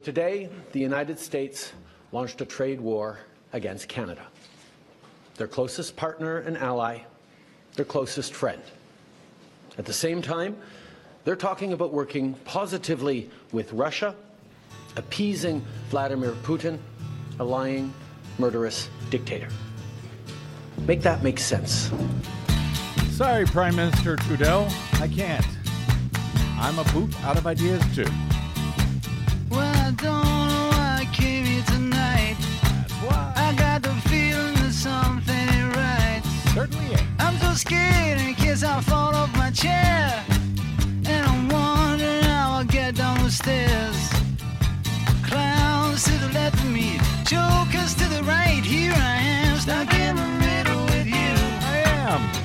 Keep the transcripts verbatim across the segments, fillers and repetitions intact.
Today, the United States launched a trade war against Canada, their closest partner and ally, their closest friend. At the same time, they're talking about working positively with Russia, appeasing Vladimir Putin, a lying, murderous dictator. Make that make sense. Sorry, Prime Minister Trudeau, I can't. I'm a poop out of ideas, too. Well, I don't know why I came here tonight. That's why. I got the feeling that something ain't right. Certainly ain't. I'm so scared in case I fall off my chair. And I'm wondering how I'll get down the stairs. Clowns to the left of me, jokers to the right. Here I am, stuck in the middle with you. I am.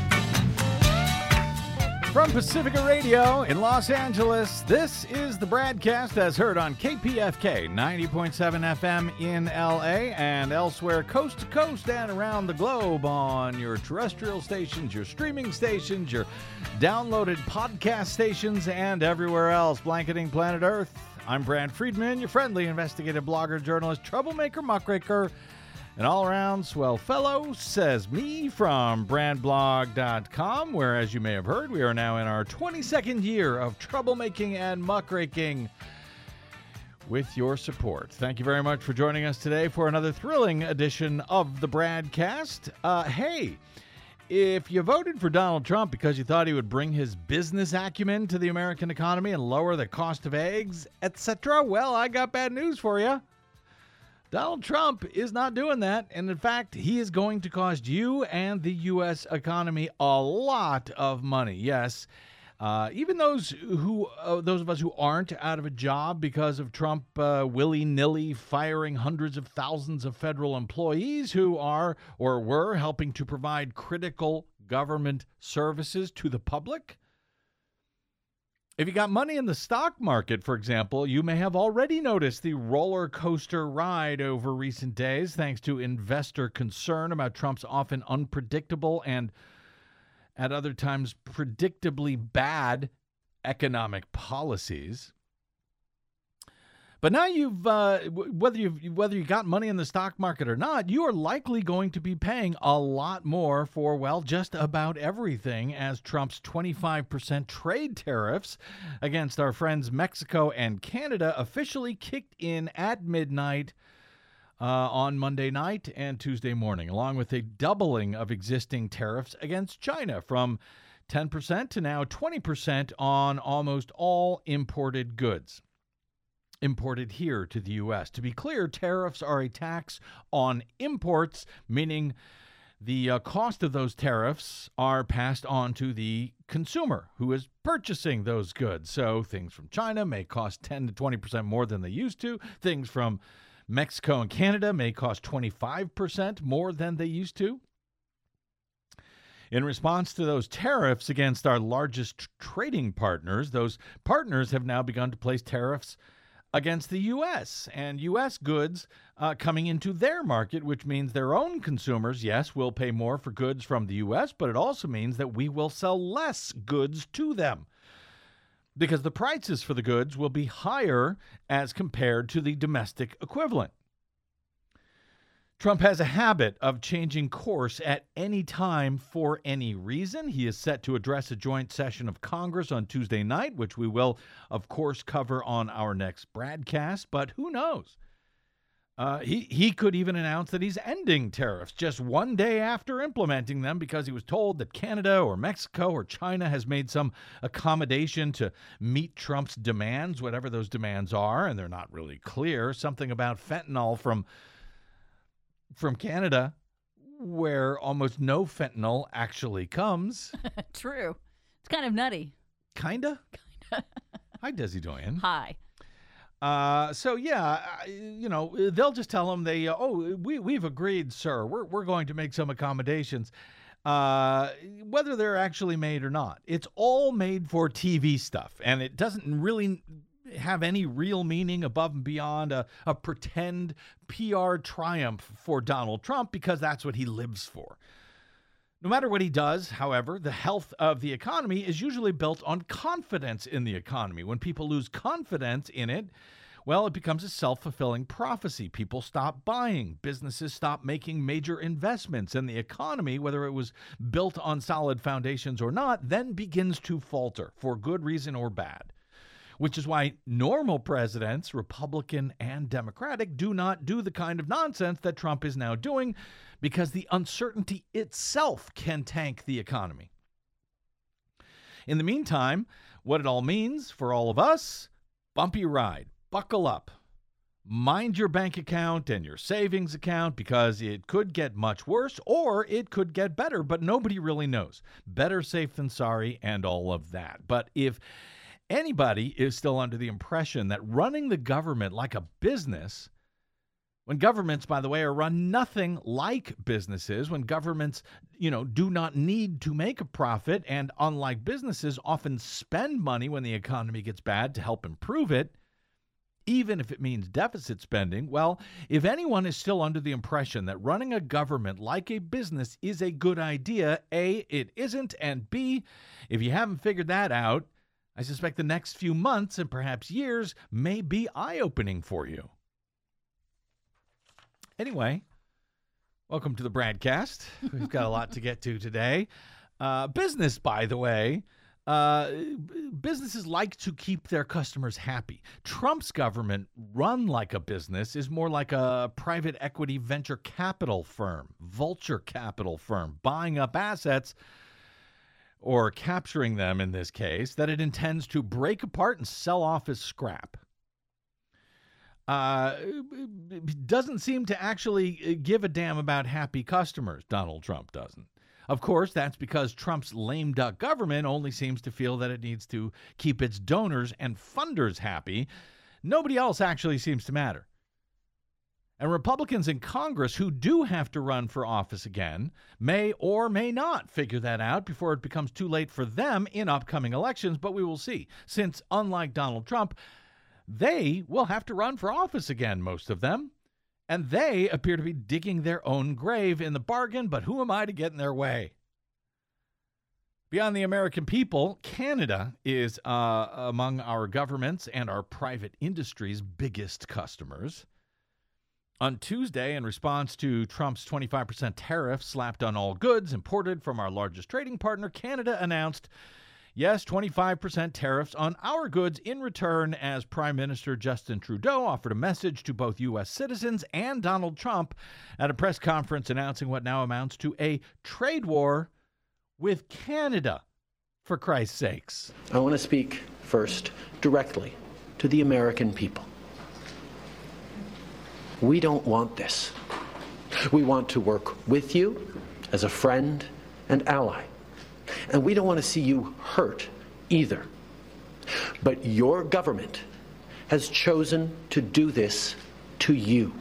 From Pacifica Radio in Los Angeles, this is the Bradcast as heard on K P F K ninety point seven F M in L A and elsewhere coast to coast and around the globe on your terrestrial stations, your streaming stations, your downloaded podcast stations, and everywhere else blanketing planet Earth. I'm Brad Friedman, your friendly investigative blogger, journalist, troublemaker, muckraker, an all-around swell fellow, says me from brand blog dot com, where, as you may have heard, we are now in our twenty-second year of troublemaking and muckraking with your support. Thank you very much for joining us today for another thrilling edition of the Bradcast. Uh, hey, if you voted for Donald Trump because you thought he would bring his business acumen to the American economy and lower the cost of eggs, et cetera, well, I got bad news for you. Donald Trump is not doing that, and in fact, he is going to cost you and the U S economy a lot of money. Yes, uh, even those who, uh, those of us who aren't out of a job because of Trump uh, willy-nilly firing hundreds of thousands of federal employees who are or were helping to provide critical government services to the public. If you got money in the stock market, for example, you may have already noticed the roller coaster ride over recent days, thanks to investor concern about Trump's often unpredictable and, at other times, predictably bad economic policies. But now you've, uh, whether you've, whether you got money in the stock market or not, you are likely going to be paying a lot more for, well, just about everything as Trump's twenty-five percent trade tariffs against our friends Mexico and Canada officially kicked in at midnight uh, on Monday night and Tuesday morning, along with a doubling of existing tariffs against China from ten percent to now twenty percent on almost all imported goods imported here to the U S. To be clear, tariffs are a tax on imports, meaning the uh, cost of those tariffs are passed on to the consumer who is purchasing those goods. So things from China may cost ten to twenty percent more than they used to. Things from Mexico and Canada may cost twenty-five percent more than they used to. In response to those tariffs against our largest trading partners, those partners have now begun to place tariffs against the U S and U S goods uh, coming into their market, which means their own consumers, yes, will pay more for goods from the U S, but it also means that we will sell less goods to them because the prices for the goods will be higher as compared to the domestic equivalent. Trump has a habit of changing course at any time for any reason. He is set to address a joint session of Congress on Tuesday night, which we will, of course, cover on our next broadcast. But who knows? Uh, he, he could even announce that he's ending tariffs just one day after implementing them because he was told that Canada or Mexico or China has made some accommodation to meet Trump's demands, whatever those demands are, and they're not really clear. Something about fentanyl from from Canada, where almost no fentanyl actually comes. True. It's kind of nutty. Kinda? Kinda. Hi, Desi Doyen. Hi. Uh, so, yeah, you know, they'll just tell him, they, uh, oh, we, we've agreed, sir. We're, we're going to make some accommodations, uh, whether they're actually made or not. It's all made for T V stuff, and it doesn't really have any real meaning above and beyond a, a pretend P R triumph for Donald Trump, because that's what he lives for. No matter what he does, however, the health of the economy is usually built on confidence in the economy. When people lose confidence in it, well, it becomes a self-fulfilling prophecy. People stop buying. Businesses stop making major investments. And the economy, whether it was built on solid foundations or not, then begins to falter for good reason or bad. Which is why normal presidents, Republican and Democratic, do not do the kind of nonsense that Trump is now doing, because the uncertainty itself can tank the economy. In the meantime, what it all means for all of us, bumpy ride. Buckle up. Mind your bank account and your savings account, because it could get much worse or it could get better, but nobody really knows. Better safe than sorry and all of that. But if anybody is still under the impression that running the government like a business, when governments, by the way, are run nothing like businesses, when governments, you know, do not need to make a profit and, unlike businesses, often spend money when the economy gets bad to help improve it, even if it means deficit spending, well, if anyone is still under the impression that running a government like a business is a good idea, A, it isn't, and B, if you haven't figured that out, I suspect the next few months and perhaps years may be eye-opening for you. Anyway, welcome to the Bradcast. We've got a lot to get to today. Uh, business, by the way, uh, businesses like to keep their customers happy. Trump's government, run like a business, is more like a private equity venture capital firm, vulture capital firm, buying up assets, or capturing them in this case, that it intends to break apart and sell off as scrap. Uh, doesn't seem to actually give a damn about happy customers. Donald Trump doesn't. Of course, that's because Trump's lame duck government only seems to feel that it needs to keep its donors and funders happy. Nobody else actually seems to matter. And Republicans in Congress who do have to run for office again may or may not figure that out before it becomes too late for them in upcoming elections, but we will see. Since, unlike Donald Trump, they will have to run for office again, most of them, and they appear to be digging their own grave in the bargain, but who am I to get in their way? Beyond the American people, Canada is uh, among our government's and our private industry's biggest customers. On Tuesday, in response to Trump's twenty-five percent tariff slapped on all goods imported from our largest trading partner, Canada announced, yes, twenty-five percent tariffs on our goods in return, as Prime Minister Justin Trudeau offered a message to both U S citizens and Donald Trump at a press conference announcing what now amounts to a trade war with Canada, for Christ's sakes. I want to speak first directly to the American people. We don't want this. We want to work with you as a friend and ally. And we don't want to see you hurt either. But your government has chosen to do this to you.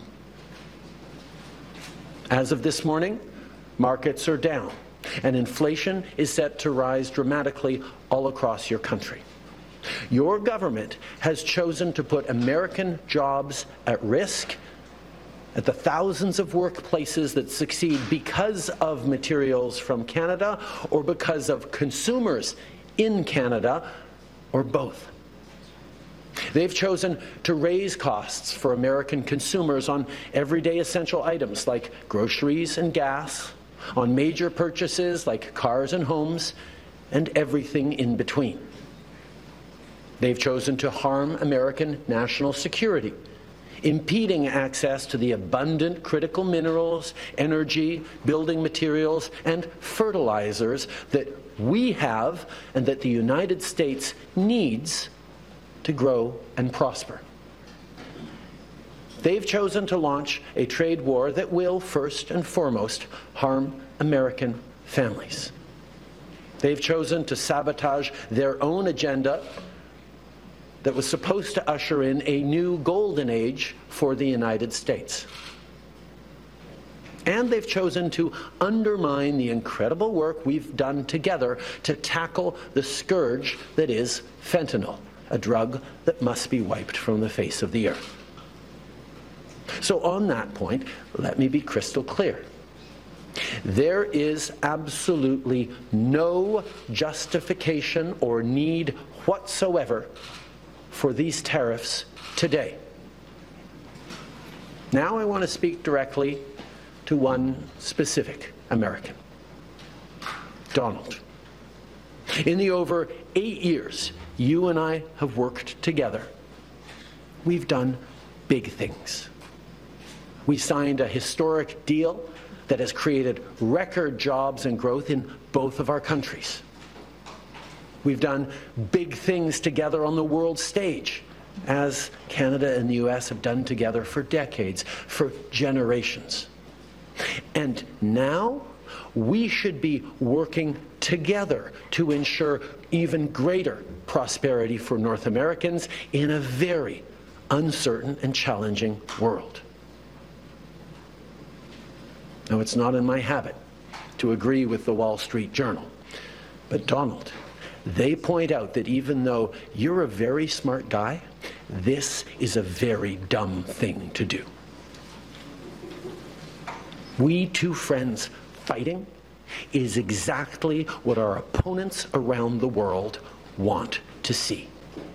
As of this morning, markets are down, and inflation is set to rise dramatically all across your country. Your government has chosen to put American jobs at risk, at the thousands of workplaces that succeed because of materials from Canada or because of consumers in Canada, or both. They've chosen to raise costs for American consumers on everyday essential items like groceries and gas, on major purchases like cars and homes, and everything in between. They've chosen to harm American national security, impeding access to the abundant critical minerals, energy, building materials, and fertilizers that we have and that the United States needs to grow and prosper. They've chosen to launch a trade war that will, first and foremost, harm American families. They've chosen to sabotage their own agenda that was supposed to usher in a new golden age for the United States. And they've chosen to undermine the incredible work we've done together to tackle the scourge that is fentanyl, a drug that must be wiped from the face of the earth. So on that point, let me be crystal clear. There is absolutely no justification or need whatsoever for these tariffs today. Now I want to speak directly to one specific American, Donald. In the over eight years you and I have worked together, we've done big things. We signed a historic deal that has created record jobs and growth in both of our countries. We've done big things together on the world stage, as Canada and the U S have done together for decades, for generations. And now we should be working together to ensure even greater prosperity for North Americans in a very uncertain and challenging world. Now, it's not in my habit to agree with the Wall Street Journal, but Donald, they point out that even though you're a very smart guy, this is a very dumb thing to do. We two friends fighting is exactly what our opponents around the world want to see.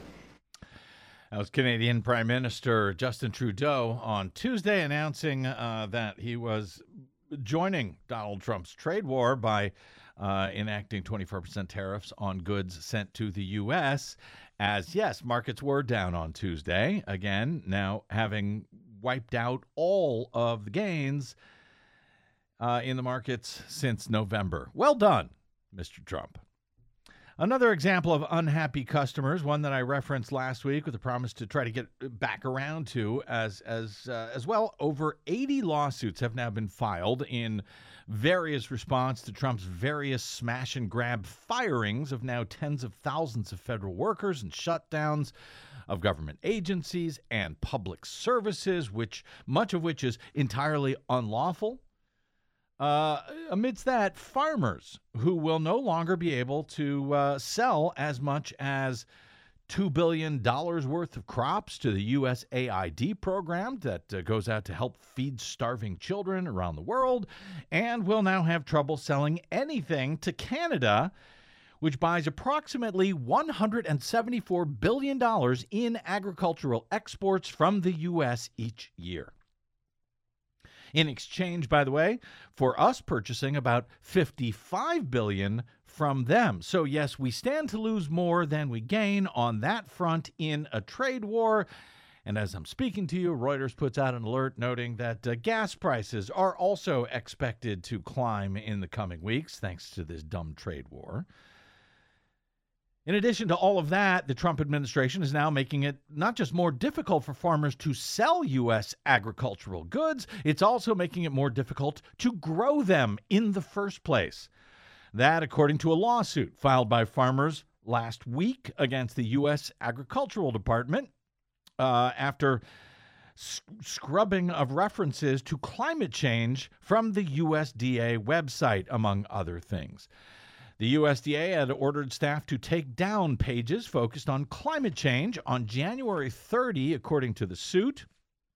That was Canadian Prime Minister Justin Trudeau on Tuesday announcing uh, that he was joining Donald Trump's trade war by uh, enacting twenty-four percent tariffs on goods sent to the U S, as, yes, markets were down on Tuesday, again, now having wiped out all of the gains uh, in the markets since November. Well done, Mister Trump. Another example of unhappy customers, one that I referenced last week with a promise to try to get back around to as as uh, as well. Over eighty lawsuits have now been filed in various response to Trump's various smash and grab firings of now tens of thousands of federal workers and shutdowns of government agencies and public services, which much of which is entirely unlawful. Uh, amidst that, farmers who will no longer be able to uh, sell as much as two billion dollars worth of crops to the U S A I D program that uh, goes out to help feed starving children around the world, and will now have trouble selling anything to Canada, which buys approximately one hundred seventy-four billion dollars in agricultural exports from the U S each year. In exchange, by the way, for us purchasing about fifty-five billion dollars from them. So yes, we stand to lose more than we gain on that front in a trade war. And as I'm speaking to you, Reuters puts out an alert noting that uh, gas prices are also expected to climb in the coming weeks thanks to this dumb trade war. In addition to all of that, the Trump administration is now making it not just more difficult for farmers to sell U S agricultural goods, it's also making it more difficult to grow them in the first place. That, according to a lawsuit filed by farmers last week against the U S Agricultural Department, uh, after s- scrubbing of references to climate change from the U S D A website, among other things. The U S D A had ordered staff to take down pages focused on climate change on January thirtieth, according to the suit.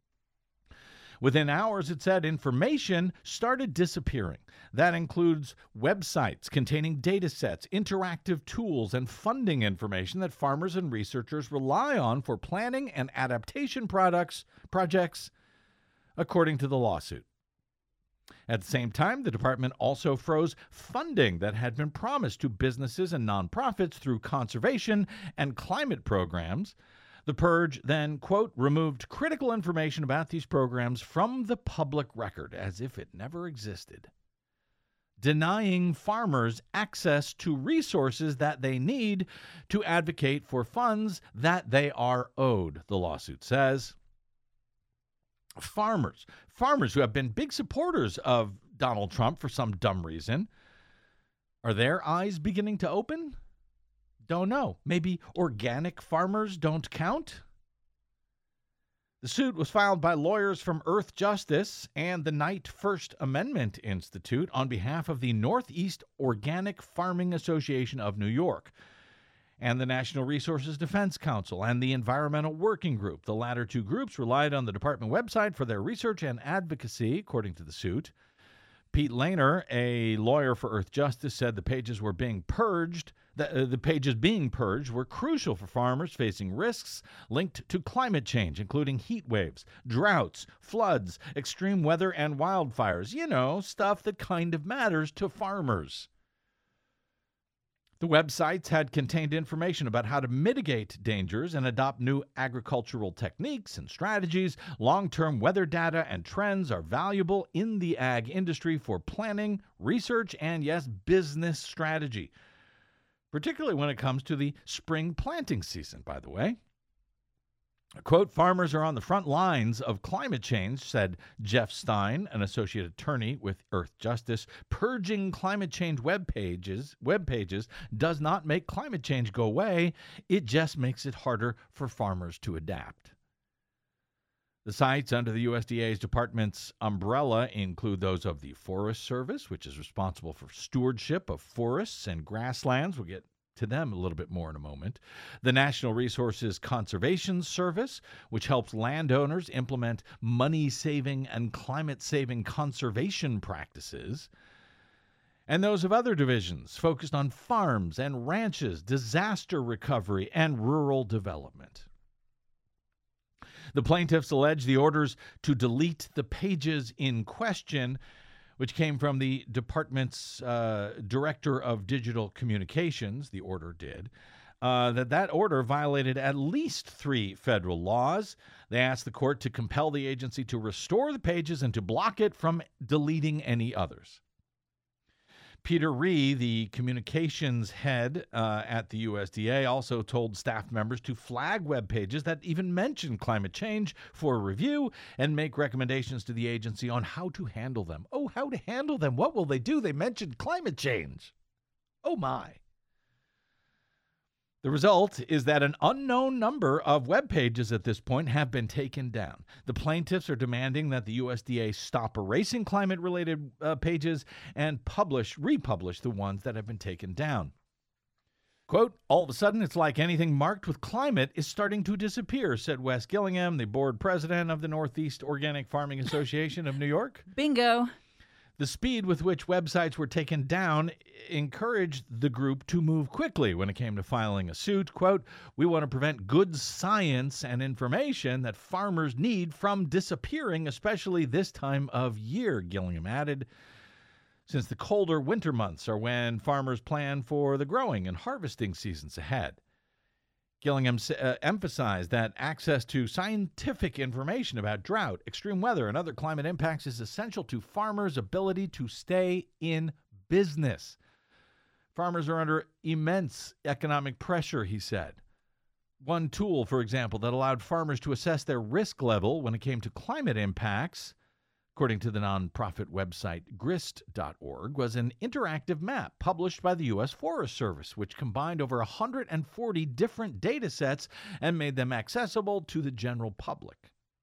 Within hours, it said, information started disappearing. That includes websites containing data sets, interactive tools, and funding information that farmers and researchers rely on for planning and adaptation products projects, according to the lawsuit. At the same time, the department also froze funding that had been promised to businesses and nonprofits through conservation and climate programs. The purge then, quote, removed critical information about these programs from the public record as if it never existed, denying farmers access to resources that they need to advocate for funds that they are owed, the lawsuit says. Farmers, farmers who have been big supporters of Donald Trump for some dumb reason, are their eyes beginning to open? Don't know. Maybe organic farmers don't count? The suit was filed by lawyers from Earth Justice and the Knight First Amendment Institute on behalf of the Northeast Organic Farming Association of New York and the National Resources Defense Council and the Environmental Working Group. The latter two groups relied on the department website for their research and advocacy, according to the suit. Pete Lehner, a lawyer for Earth Justice, said the pages were being purged. The, uh, the pages being purged were crucial for farmers facing risks linked to climate change, including heat waves, droughts, floods, extreme weather, and wildfires. You know, stuff that kind of matters to farmers. The websites had contained information about how to mitigate dangers and adopt new agricultural techniques and strategies. Long-term weather data and trends are valuable in the ag industry for planning, research, and, yes, business strategy, particularly when it comes to the spring planting season, by the way. Quote, farmers are on the front lines of climate change, said Jeff Stein, an associate attorney with Earth Justice. Purging climate change web pages, web pages does not make climate change go away. It just makes it harder for farmers to adapt. The sites under the U S D A's department's umbrella include those of the Forest Service, which is responsible for stewardship of forests and grasslands. We'll get to them a little bit more in a moment. The National Resources Conservation Service, which helps landowners implement money-saving and climate-saving conservation practices. And those of other divisions focused on farms and ranches, disaster recovery, and rural development. The plaintiffs allege the orders to delete the pages in question, which came from the department's uh, director of digital communications, the order did, uh, that that order violated at least three federal laws. They asked the court to compel the agency to restore the pages and to block it from deleting any others. Peter Ree, the communications head uh, at the U S D A, also told staff members to flag web pages that even mention climate change for review and make recommendations to the agency on how to handle them. Oh, how to handle them? What will they do? They mentioned climate change. Oh, my. The result is that an unknown number of web pages at this point have been taken down. The plaintiffs are demanding that the U S D A stop erasing climate-related uh, pages and publish, republish the ones that have been taken down. Quote, all of a sudden, it's like anything marked with climate is starting to disappear, said Wes Gillingham, the board president of the Northeast Organic Farming Association of New York. Bingo. The speed with which websites were taken down encouraged the group to move quickly when it came to filing a suit. Quote, we want to prevent good science and information that farmers need from disappearing, especially this time of year, Gillingham added, since the colder winter months are when farmers plan for the growing and harvesting seasons ahead. Gillingham uh, emphasized that access to scientific information about drought, extreme weather, and other climate impacts is essential to farmers' ability to stay in business. Farmers are under immense economic pressure, he said. One tool, for example, that allowed farmers to assess their risk level when it came to climate impacts, according to the nonprofit website grist dot org, was an interactive map published by the U S Forest Service, which combined over one hundred forty different data sets and made them accessible to the general public.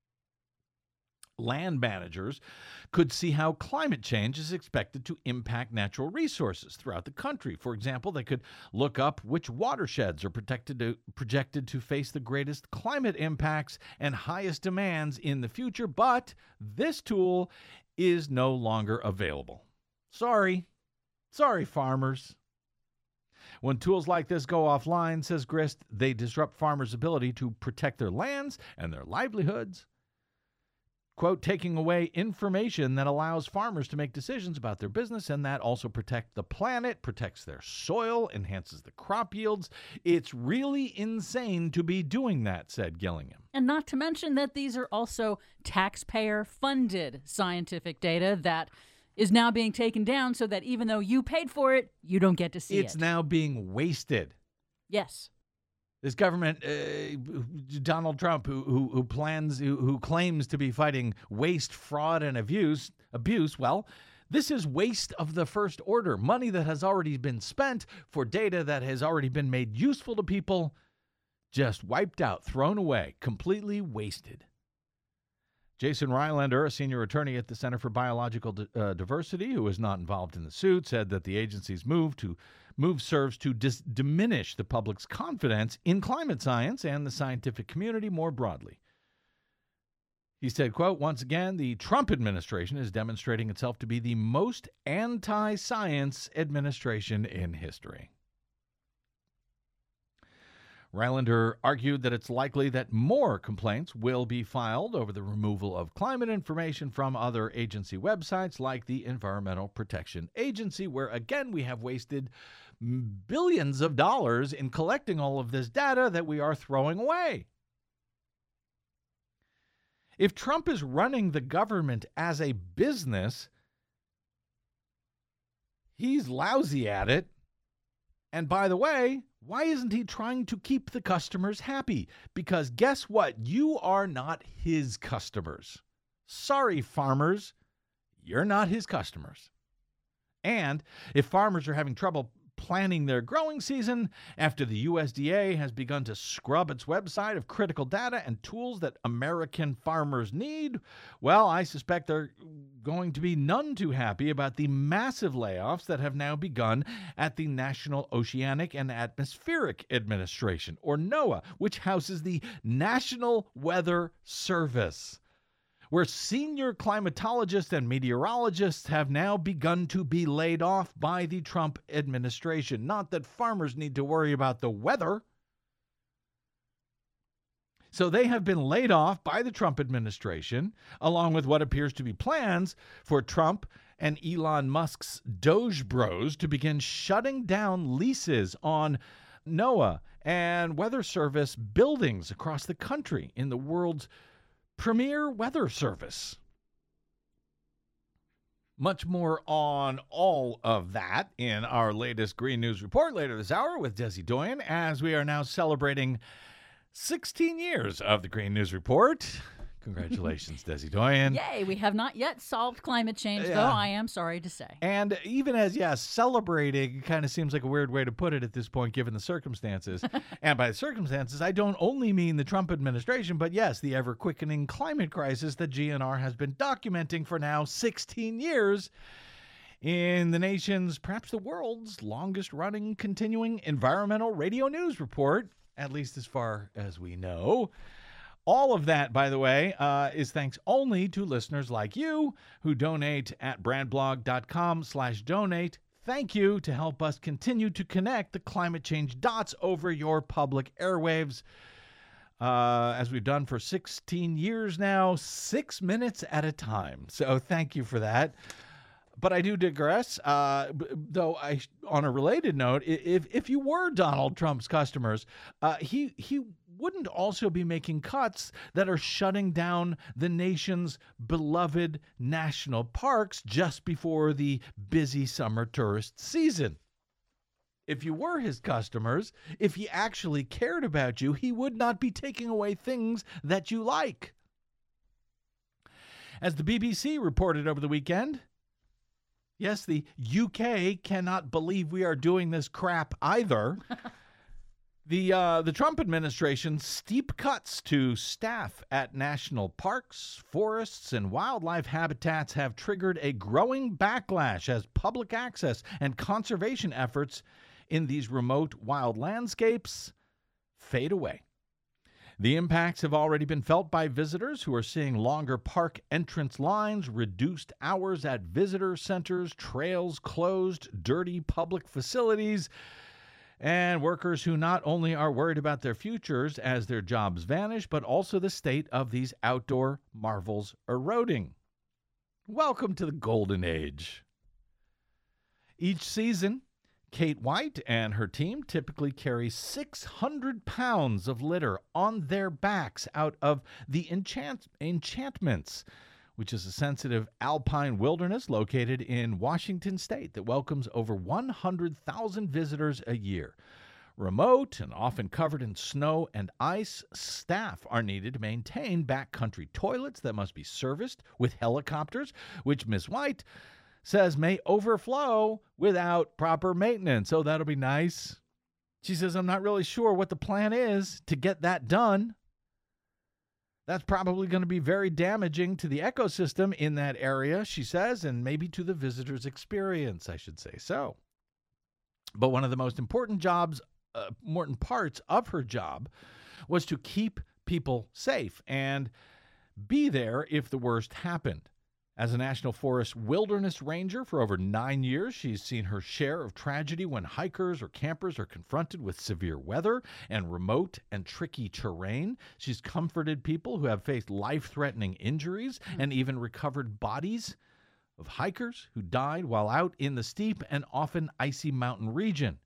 Land managers could see how climate change is expected to impact natural resources throughout the country. For example, they could look up which watersheds are protected to, projected to face the greatest climate impacts and highest demands in the future, but this tool is no longer available. Sorry. Sorry, farmers. When tools like this go offline, says Grist, they disrupt farmers' ability to protect their lands and their livelihoods. Quote, taking away information that allows farmers to make decisions about their business and that also protect the planet, protects their soil, enhances the crop yields. It's really insane to be doing that, said Gillingham. And not to mention that these are also taxpayer-funded scientific data that is now being taken down so that even though you paid for it, you don't get to see it's it. It's now being wasted. Yes. This government, uh, Donald Trump, who, who, who plans, who, who claims to be fighting waste, fraud, and abuse, abuse, well, this is waste of the first order. Money that has already been spent for data that has already been made useful to people, just wiped out, thrown away, completely wasted. Jason Rylander, a senior attorney at the Center for Biological D- uh, Diversity, who is not involved in the suit, said that the agency's move to move serves to dis- diminish the public's confidence in climate science and the scientific community more broadly. He said, quote, once again, the Trump administration is demonstrating itself to be the most anti-science administration in history. Rylander argued that it's likely that more complaints will be filed over the removal of climate information from other agency websites like the Environmental Protection Agency, where again we have wasted billions of dollars in collecting all of this data that we are throwing away. If Trump is running the government as a business, he's lousy at it. And by the way, why isn't he trying to keep the customers happy? Because guess what? You are not his customers. Sorry, farmers, you're not his customers. And if farmers are having trouble planning their growing season after the U S D A has begun to scrub its website of critical data and tools that American farmers need, well, I suspect they're going to be none too happy about the massive layoffs that have now begun at the National Oceanic and Atmospheric Administration, or NOAA, which houses the National Weather Service, where senior climatologists and meteorologists have now begun to be laid off by the Trump administration. Not that farmers need to worry about the weather. So they have been laid off by the Trump administration, along with what appears to be plans for Trump and Elon Musk's Doge Bros to begin shutting down leases on NOAA and Weather Service buildings across the country in the world's premier weather service. Much more on all of that in our latest Green News Report later this hour with Desi Doyen, as we are now celebrating sixteen years of the Green News Report. Congratulations, Desi Doyen. Yay, we have not yet solved climate change, Yeah. though I am sorry to say. And even as, yeah, celebrating kind of seems like a weird way to put it at this point, given the circumstances. And by the circumstances, I don't only mean the Trump administration, but yes, the ever-quickening climate crisis that G N R has been documenting for now sixteen years in the nation's, perhaps the world's, longest-running continuing environmental radio news report, at least as far as we know. All of that, by the way, uh, is thanks only to listeners like you who donate at bradblog.com slash donate. Thank you to help us continue to connect the climate change dots over your public airwaves. Uh, as we've done for sixteen years now, six minutes at a time. So thank you for that. But I do digress, uh, though I, on a related note, if if you were Donald Trump's customers, uh, he he wouldn't also be making cuts that are shutting down the nation's beloved national parks just before the busy summer tourist season. If you were his customers, if he actually cared about you, he would not be taking away things that you like. As the B B C reported over the weekend, yes, the U K cannot believe we are doing this crap either. The uh, the Trump administration's steep cuts to staff at national parks, forests, and wildlife habitats have triggered a growing backlash as public access and conservation efforts in these remote wild landscapes fade away. The impacts have already been felt by visitors who are seeing longer park entrance lines, reduced hours at visitor centers, trails closed, dirty public facilities, and workers who not only are worried about their futures as their jobs vanish, but also the state of these outdoor marvels eroding. Welcome to the golden age. Each season, Kate White and her team typically carry six hundred pounds of litter on their backs out of the Enchant- Enchantments, which is a sensitive alpine wilderness located in Washington state that welcomes over one hundred thousand visitors a year. Remote and often covered in snow and ice, staff are needed to maintain backcountry toilets that must be serviced with helicopters, which Miss White says may overflow without proper maintenance. Oh, that'll be nice. She says, I'm not really sure what the plan is to get that done. That's probably going to be very damaging to the ecosystem in that area, she says, and maybe to the visitor's experience, I should say so. But one of the most important jobs, uh, important parts of her job was to keep people safe and be there if the worst happened. As a National Forest wilderness ranger for over nine years, she's seen her share of tragedy when hikers or campers are confronted with severe weather and remote and tricky terrain. She's comforted people who have faced life-threatening injuries mm. and even recovered bodies of hikers who died while out in the steep and often icy mountain region.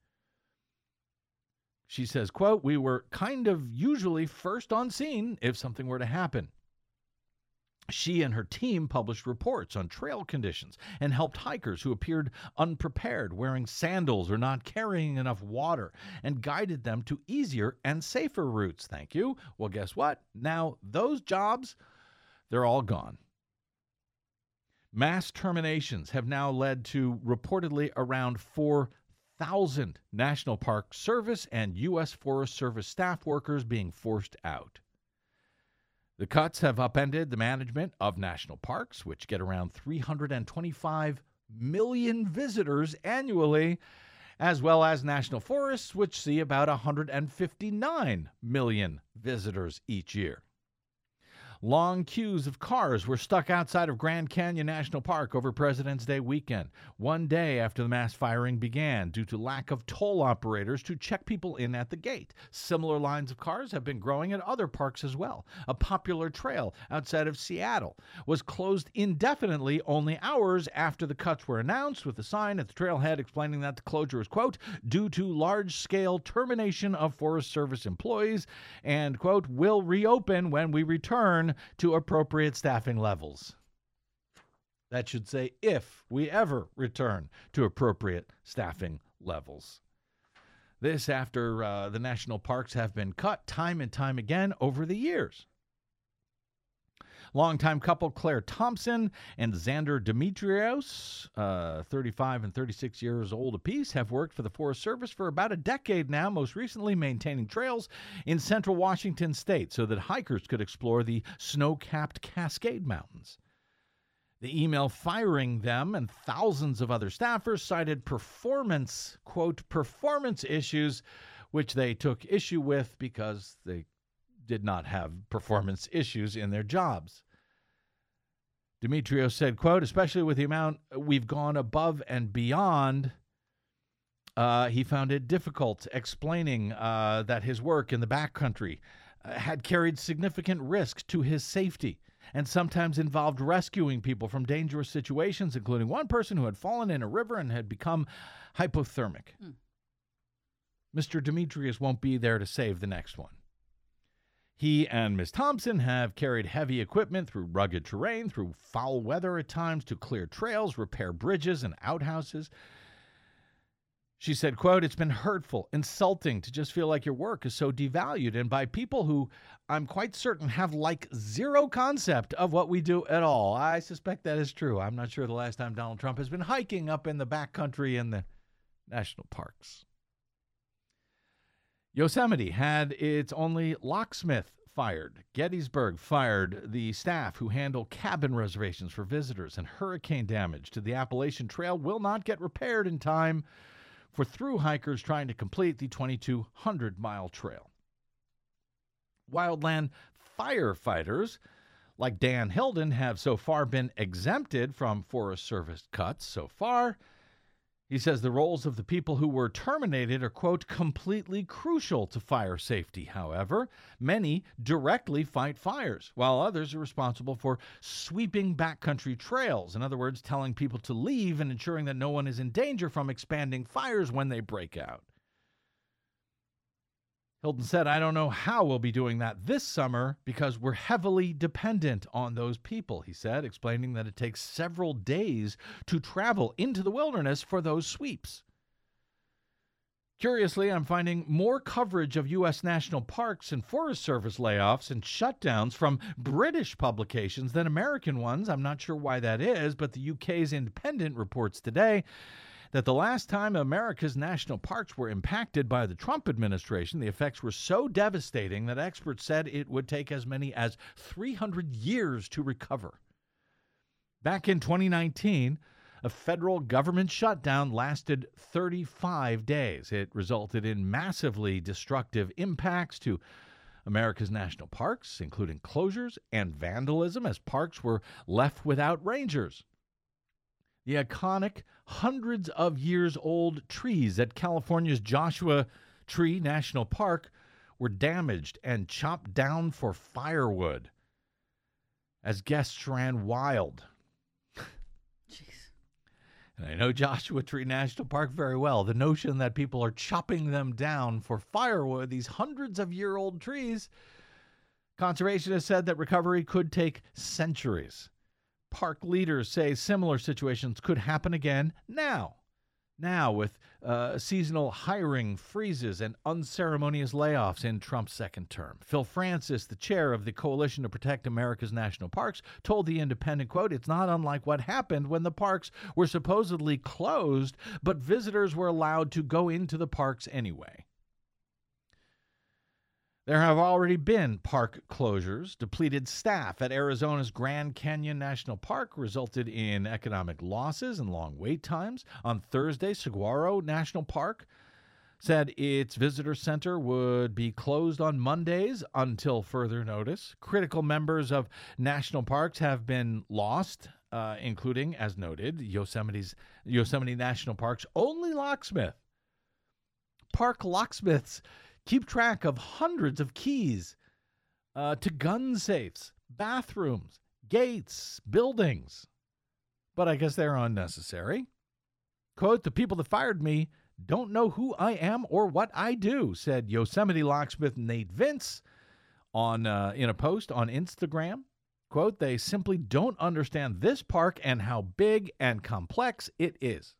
She says, quote, "We were kind of usually first on scene if something were to happen." She and her team published reports on trail conditions and helped hikers who appeared unprepared, wearing sandals or not carrying enough water, and guided them to easier and safer routes. Thank you. Well, guess what? Now those jobs, they're all gone. Mass terminations have now led to reportedly around four thousand National Park Service and U S Forest Service staff workers being forced out. The cuts have upended the management of national parks, which get around three hundred twenty-five million visitors annually, as well as national forests, which see about one hundred fifty-nine million visitors each year. Long queues of cars were stuck outside of Grand Canyon National Park over President's Day weekend, one day after the mass firing began, due to lack of toll operators to check people in at the gate. Similar lines of cars have been growing at other parks as well. A popular trail outside of Seattle was closed indefinitely only hours after the cuts were announced, with a sign at the trailhead explaining that the closure is, quote, "due to large-scale termination of Forest Service employees," and, quote, "will reopen when we return to appropriate staffing levels." That should say if we ever return to appropriate staffing levels. This after uh, the national parks have been cut time and time again over the years. Longtime couple Claire Thompson and Xander Demetrios, uh, thirty-five and thirty-six years old apiece, have worked for the Forest Service for about a decade now, most recently maintaining trails in central Washington state so that hikers could explore the snow-capped Cascade Mountains. The email firing them and thousands of other staffers cited performance, quote, performance issues, which they took issue with because they did not have performance issues in their jobs. Demetrios said, quote, "especially with the amount we've gone above and beyond, uh, he found it difficult explaining uh, that his work in the backcountry uh, had carried significant risk to his safety and sometimes involved rescuing people from dangerous situations, including one person who had fallen in a river and had become hypothermic." Mm. Mister Demetrios won't be there to save the next one. He and Miz Thompson have carried heavy equipment through rugged terrain, through foul weather at times, to clear trails, repair bridges and outhouses. She said, quote, "it's been hurtful, insulting to just feel like your work is so devalued, and by people who I'm quite certain have like zero concept of what we do at all." I suspect that is true. I'm not sure the last time Donald Trump has been hiking up in the backcountry in the national parks. Yosemite had its only locksmith fired. Gettysburg fired the staff who handle cabin reservations for visitors, and hurricane damage to the Appalachian Trail will not get repaired in time for through hikers trying to complete the twenty-two hundred mile trail. Wildland firefighters like Dan Hilden have so far been exempted from Forest Service cuts so far. He says the roles of the people who were terminated are, quote, "completely crucial to fire safety. However, many directly fight fires, while others are responsible for sweeping backcountry trails. In other words, telling people to leave and ensuring that no one is in danger from expanding fires when they break out." Hilton said, "I don't know how we'll be doing that this summer because we're heavily dependent on those people," he said, explaining that it takes several days to travel into the wilderness for those sweeps. Curiously, I'm finding more coverage of U S national parks and Forest Service layoffs and shutdowns from British publications than American ones. I'm not sure why that is, but the U K's Independent reports today that the last time America's national parks were impacted by the Trump administration, the effects were so devastating that experts said it would take as many as three hundred years to recover. Back in twenty nineteen, a federal government shutdown lasted thirty-five days. It resulted in massively destructive impacts to America's national parks, including closures and vandalism as parks were left without rangers. The iconic hundreds of years old trees at California's Joshua Tree National Park were damaged and chopped down for firewood as guests ran wild. Jeez. And I know Joshua Tree National Park very well. The notion that people are chopping them down for firewood, these hundreds of year old trees, conservationists said that recovery could take centuries. Park leaders say similar situations could happen again now. Now, with uh, seasonal hiring freezes and unceremonious layoffs in Trump's second term. Phil Francis, the chair of the Coalition to Protect America's National Parks, told The Independent, quote, "It's not unlike what happened when the parks were supposedly closed, but visitors were allowed to go into the parks anyway." There have already been park closures. Depleted staff at Arizona's Grand Canyon National Park resulted in economic losses and long wait times. On Thursday, Saguaro National Park said its visitor center would be closed on Mondays until further notice. Critical members of national parks have been lost, uh, including, as noted, Yosemite's Yosemite National Park's only locksmith. Park locksmiths keep track of hundreds of keys uh, to gun safes, bathrooms, gates, buildings. But I guess they're unnecessary. Quote, "The people that fired me don't know who I am or what I do," said Yosemite locksmith Nate Vince on uh, in a post on Instagram. Quote, "They simply don't understand this park and how big and complex it is."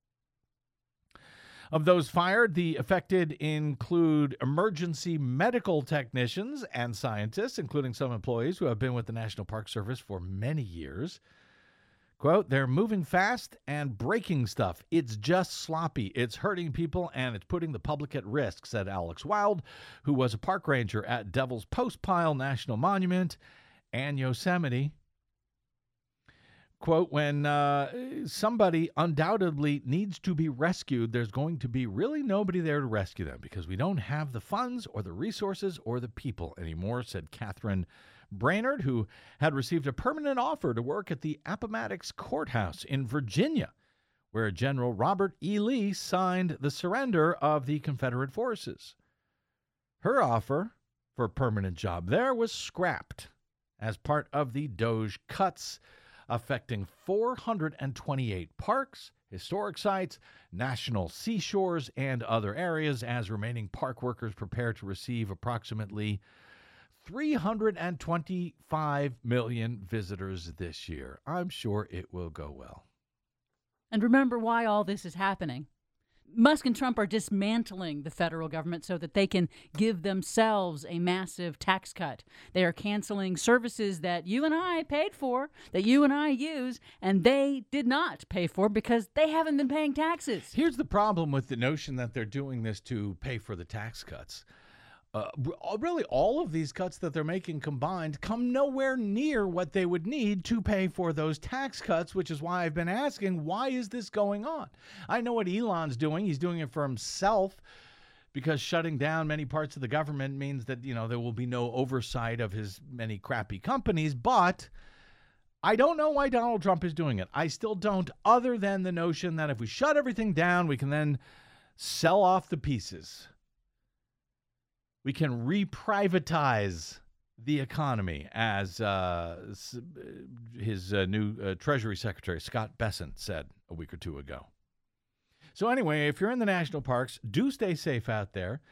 Of those fired, the affected include emergency medical technicians and scientists, including some employees who have been with the National Park Service for many years. Quote, "They're moving fast and breaking stuff. It's just sloppy. It's hurting people and it's putting the public at risk," said Alex Wild, who was a park ranger at Devil's Postpile National Monument and Yosemite. Quote, "When uh, somebody undoubtedly needs to be rescued, there's going to be really nobody there to rescue them because we don't have the funds or the resources or the people anymore," said Catherine Brainerd, who had received a permanent offer to work at the Appomattox Courthouse in Virginia, where General Robert E. Lee signed the surrender of the Confederate forces. Her offer for a permanent job there was scrapped as part of the DOGE cuts affecting four hundred twenty-eight parks, historic sites, national seashores, and other areas as remaining park workers prepare to receive approximately three hundred twenty-five million visitors this year. I'm sure it will go well. And remember why all this is happening. Musk and Trump are dismantling the federal government so that they can give themselves a massive tax cut. They are canceling services that you and I paid for, that you and I use, and they did not pay for because they haven't been paying taxes. Here's the problem with the notion that they're doing this to pay for the tax cuts. Uh, really, all of these cuts that they're making combined come nowhere near what they would need to pay for those tax cuts, which is why I've been asking, why is this going on? I know what Elon's doing. He's doing it for himself because shutting down many parts of the government means that, you know, there will be no oversight of his many crappy companies. But I don't know why Donald Trump is doing it. I still don't, other than the notion that if we shut everything down, we can then sell off the pieces. We can reprivatize the economy, as uh, his uh, new uh, Treasury Secretary, Scott Bessent, said a week or two ago. So anyway, if you're in the national parks, do stay safe out there.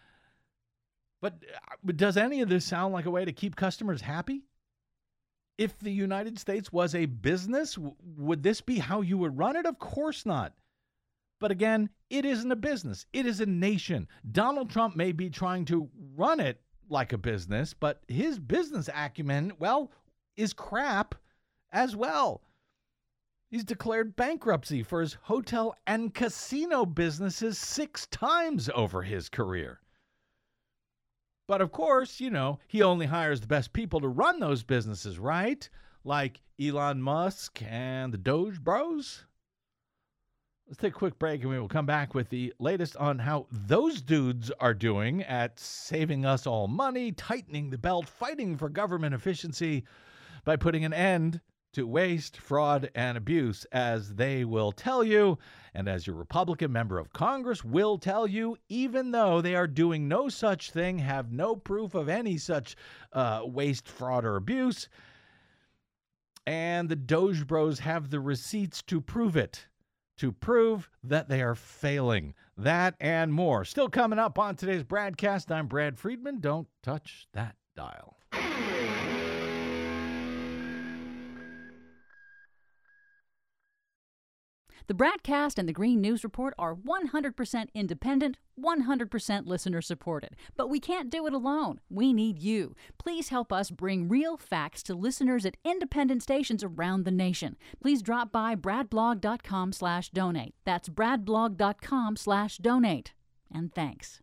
But does any of this sound like a way to keep customers happy? If the United States was a business, w- would this be how you would run it? Of course not. But again, it isn't a business. It is a nation. Donald Trump may be trying to run it like a business, but his business acumen, well, is crap as well. He's declared bankruptcy for his hotel and casino businesses six times over his career. But of course, you know, he only hires the best people to run those businesses, right? Like Elon Musk and the Doge Bros. Let's take a quick break and we will come back with the latest on how those dudes are doing at saving us all money, tightening the belt, fighting for government efficiency by putting an end to waste, fraud, and abuse, as they will tell you, and as your Republican member of Congress will tell you, even though they are doing no such thing, have no proof of any such uh, waste, fraud, or abuse, and the Doge Bros have the receipts to prove it. To prove that they are failing. That and more. Still coming up on today's broadcast. I'm Brad Friedman. Don't touch that dial. The Bradcast and the Green News Report are one hundred percent independent, one hundred percent listener supported. But we can't do it alone. We need you. Please help us bring real facts to listeners at independent stations around the nation. Please drop by bradblog.com slash donate. That's bradblog.com slash donate. And thanks.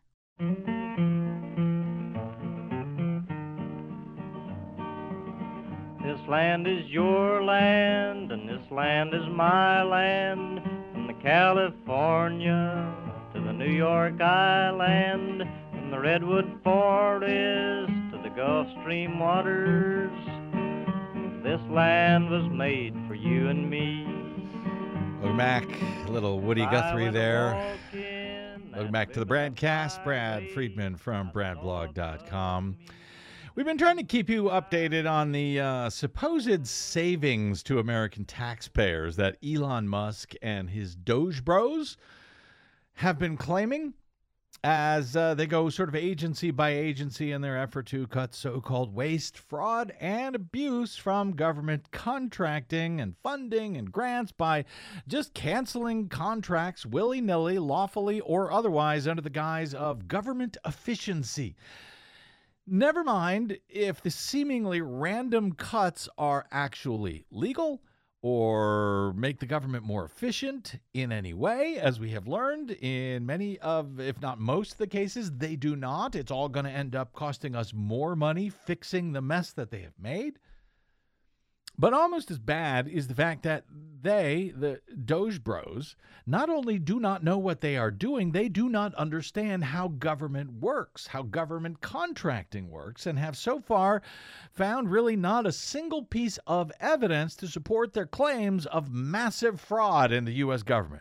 This land is your land, and this land is my land. From the California to the New York Island, from the Redwood Forest to the Gulf Stream waters, this land was made for you and me. Welcome back. A little Woody Guthrie there. Welcome back to the Bradcast. Brad Friedman from bradblog dot com. We've been trying to keep you updated on the uh, supposed savings to American taxpayers that Elon Musk and his Doge Bros have been claiming as uh, they go sort of agency by agency in their effort to cut so-called waste, fraud, and abuse from government contracting and funding and grants by just canceling contracts willy-nilly, lawfully, or otherwise under the guise of government efficiency. Never mind if the seemingly random cuts are actually legal or make the government more efficient in any way. As we have learned in many of, if not most of the cases, they do not. It's all going to end up costing us more money fixing the mess that they have made. But almost as bad is the fact that they, the Doge Bros, not only do not know what they are doing, they do not understand how government works, how government contracting works, and have so far found really not a single piece of evidence to support their claims of massive fraud in the U S government.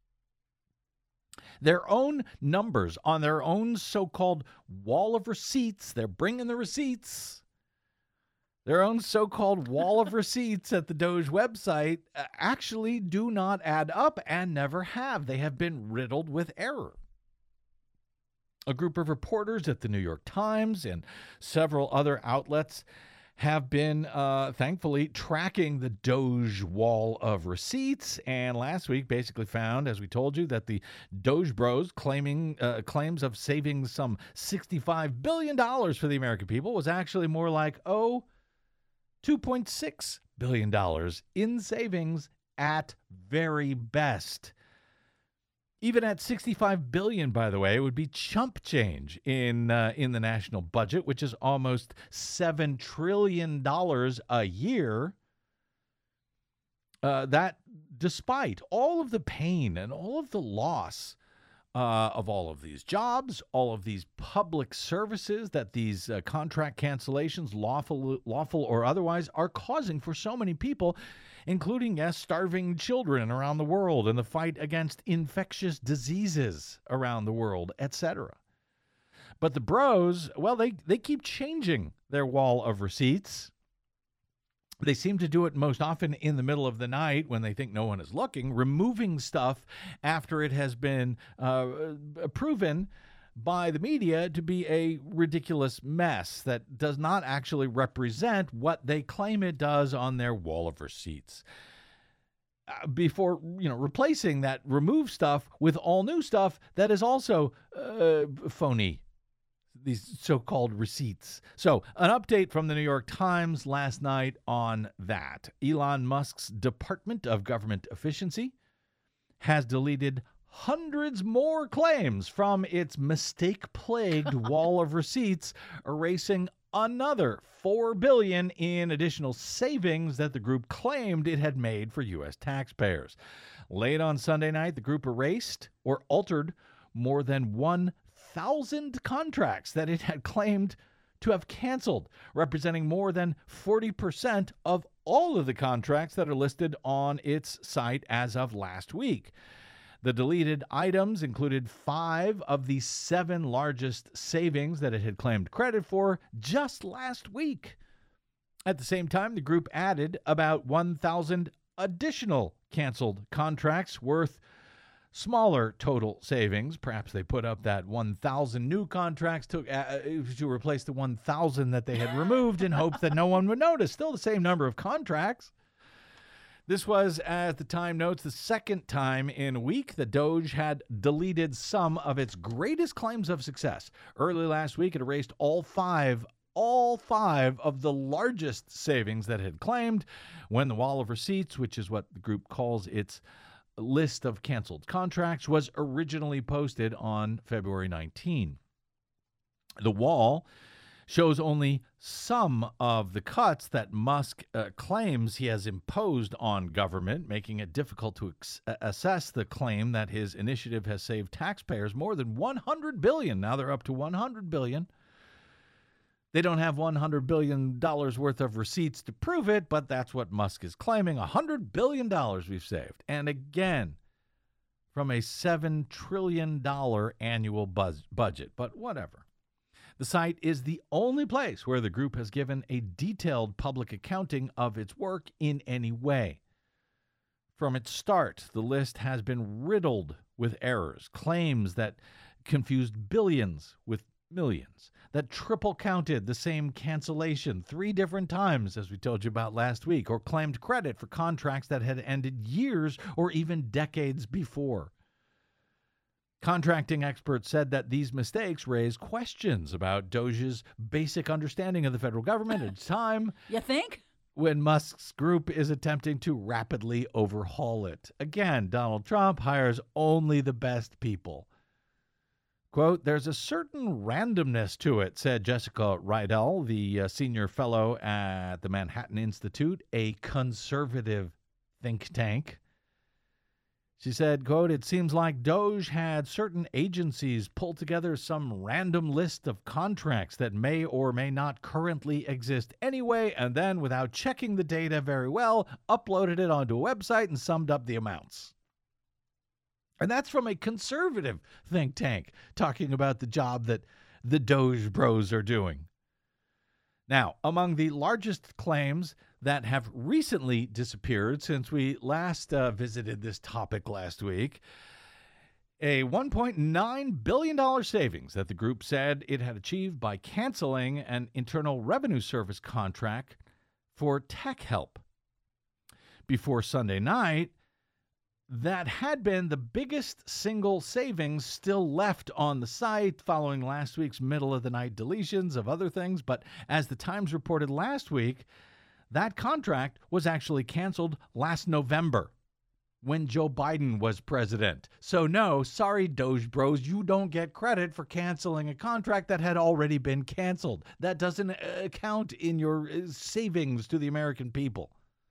Their own numbers on their own so-called wall of receipts, they're bringing the receipts. Their own so-called wall of receipts at the Doge website actually do not add up and never have. They have been riddled with error. A group of reporters at the New York Times and several other outlets have been, uh, thankfully, tracking the Doge wall of receipts, and last week basically found, as we told you, that the Doge Bros claiming uh, claims of saving some sixty-five billion dollars for the American people was actually more like, oh, two point six billion dollars in savings at very best. Even at sixty-five billion dollars, by the way, it would be chump change in uh, in the national budget, which is almost seven trillion dollars a year. Uh, that, despite all of the pain and all of the loss Uh, of all of these jobs, all of these public services that these uh, contract cancellations, lawful, lawful or otherwise, are causing for so many people, including, yes, starving children around the world and the fight against infectious diseases around the world, et cetera. But the bros, well, they, they keep changing their wall of receipts. They seem to do it most often in the middle of the night when they think no one is looking, removing stuff after it has been uh, proven by the media to be a ridiculous mess that does not actually represent what they claim it does on their wall of receipts. Uh, before, you know, replacing that removed stuff with all new stuff that is also uh, phony. These so-called receipts. So, an update from the New York Times last night on that. Elon Musk's Department of Government Efficiency has deleted hundreds more claims from its mistake-plagued wall of receipts, erasing another four billion dollars in additional savings that the group claimed it had made for U S taxpayers. Late on Sunday night, the group erased or altered more than one thousand contracts that it had claimed to have canceled, representing more than forty percent of all of the contracts that are listed on its site as of last week. The deleted items included five of the seven largest savings that it had claimed credit for just last week. At the same time, the group added about one thousand additional canceled contracts worth smaller total savings. Perhaps they put up that one thousand new contracts to, uh, to replace the one thousand that they had removed in hopes that no one would notice. Still the same number of contracts. This was, as the Time notes, the second time in a week that Doge had deleted some of its greatest claims of success. Early last week, it erased all five all five of the largest savings that it had claimed when the wall of receipts, which is what the group calls its list of canceled contracts, was originally posted on February nineteenth. The wall shows only some of the cuts that Musk uh, claims he has imposed on government, making it difficult to ex- assess the claim that his initiative has saved taxpayers more than one hundred billion dollars. Now they're up to one hundred billion dollars. They don't have one hundred billion dollars worth of receipts to prove it, but that's what Musk is claiming. one hundred billion dollars we've saved. And again, from a seven trillion dollars annual buzz budget. But whatever. The site is the only place where the group has given a detailed public accounting of its work in any way. From its start, the list has been riddled with errors, claims that confused billions with millions, that triple counted the same cancellation three different times, as we told you about last week, or claimed credit for contracts that had ended years or even decades before. Contracting experts said that these mistakes raise questions about Doge's basic understanding of the federal government at a time. You think? When Musk's group is attempting to rapidly overhaul it. Again, Donald Trump hires only the best people. Quote, there's a certain randomness to it, said Jessica Rydell, the uh, senior fellow at the Manhattan Institute, a conservative think tank. She said, quote, it seems like Doge had certain agencies pull together some random list of contracts that may or may not currently exist anyway, and then, without checking the data very well, uploaded it onto a website and summed up the amounts. And that's from a conservative think tank talking about the job that the Doge bros are doing. Now, among the largest claims that have recently disappeared since we last uh, visited this topic last week, a one point nine billion dollars savings that the group said it had achieved by canceling an Internal Revenue Service contract for tech help. Before Sunday night, that had been the biggest single savings still left on the site following last week's middle-of-the-night deletions of other things. But as the Times reported last week, that contract was actually canceled last November when Joe Biden was president. So no, sorry, Doge bros, you don't get credit for canceling a contract that had already been canceled. That doesn't uh, count in your uh, savings to the American people.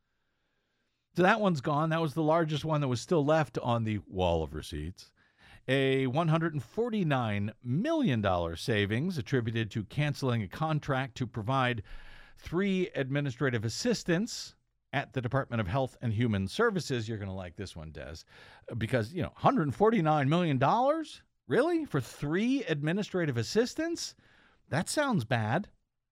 So that one's gone. That was the largest one that was still left on the wall of receipts. A one hundred forty-nine million dollars savings attributed to canceling a contract to provide three administrative assistants at the Department of Health and Human Services. You're going to like this one, Des, because, you know, one hundred forty-nine million dollars? Really? For three administrative assistants? That sounds bad.